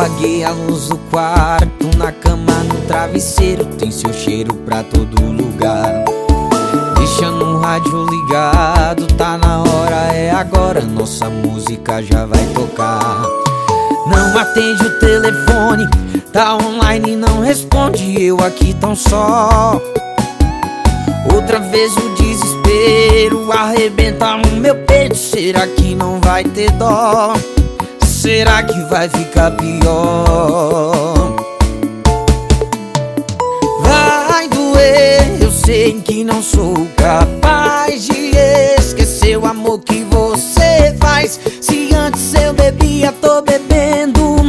Apaguei a luz do quarto, na cama, no travesseiro, tem seu cheiro pra todo lugar. Deixando o rádio ligado, tá na hora, é agora, nossa música já vai tocar. Não atende o telefone, tá online e não responde, eu aqui tão só. Outra vez o desespero arrebenta no meu peito, será que não vai ter dó? Será que vai ficar pior? Vai doer, eu sei que não sou capaz de esquecer o amor que você faz. Se antes eu bebia, tô bebendo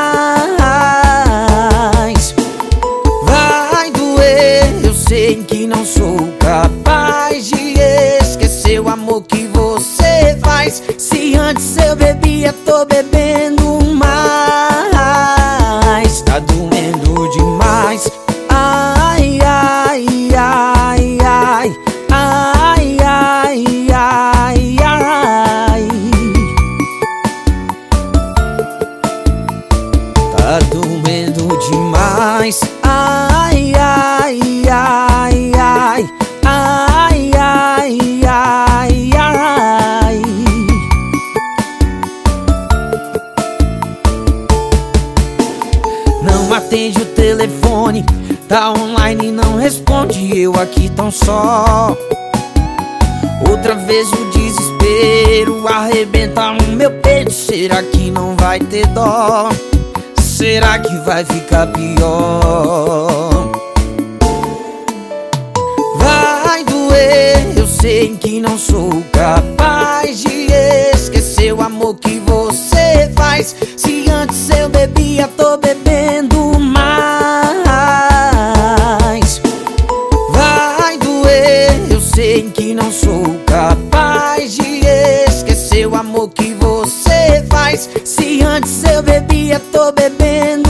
mais. Vai doer, eu sei que não sou capaz de esquecer o amor que você faz. Se antes eu bebia, tô bebendo mais. Tá doendo demais. Ai, ai, ai, ai. Ai, ai, ai, ai. Tá doendo demais. Ai, ai, ai, ai. Ai, ai, ai, ai. Não atende o telefone, tá online e não responde, eu aqui tão só. Outra vez o desespero arrebenta no meu peito, será que não vai ter dó? Será que vai ficar pior? Vai doer, eu sei que não sou capaz de esquecer o amor que você faz. Se antes eu bebia, tô bebendo mais. Vai doer, eu sei que não sou capaz de esquecer o amor que você faz. Se antes eu bebia, tô bebendo